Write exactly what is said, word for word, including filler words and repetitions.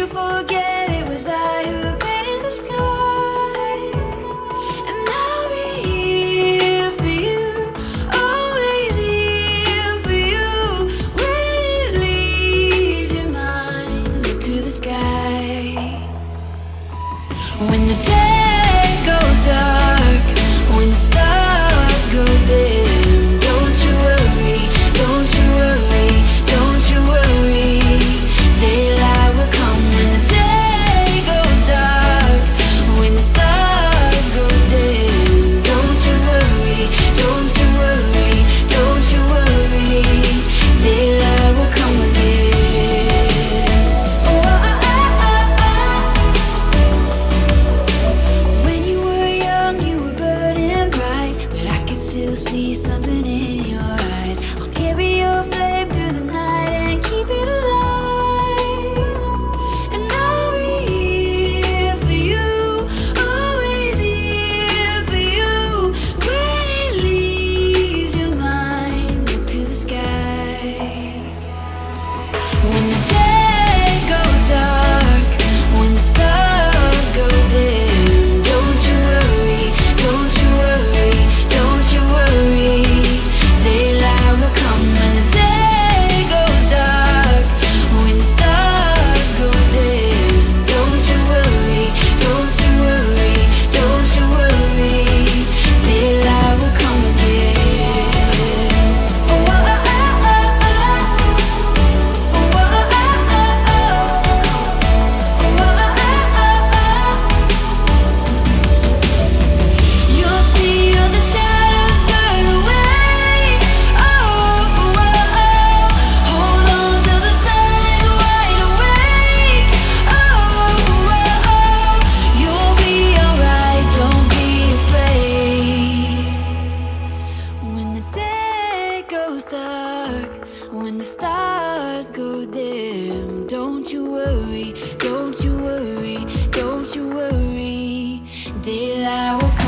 forget it was I who painted the skies. And I'll be here for you, always here for you. When it leaves your mind, look to the sky. When the day goes dark, when the stars go dim, don't you worry, don't you worry, don't you worry. Daylight will come when the day goes dark, when the stars go dim. Don't you worry, don't you worry, don't you worry. Daylight will come again. Oh, oh, oh, oh. When you were young, you were burning bright, but I can still see something in your eyes. I'll carry your flame through the night and keep it alive. And I'll be here for you, always here for you. When it leaves your mind, look to the sky. When the day goes dark, when the stars go dim, don't you worry, don't you worry, don't you worry. Daylight will come when the day goes dark, when the stars go dim. Don't you worry, don't you worry, don't you worry. Daylight will come again. Oh, oh, oh, oh, oh. Oh, oh, oh, oh, oh. Oh, oh, oh, oh. You'll see all the shadows burn away. Oh, oh, oh. Hold on till the sun is wide awake. Oh, oh, oh. You'll be alright, don't be afraid. When the day goes dark, when the stars go dim, don't you worry, don't you worry, don't you worry. Daylight will come.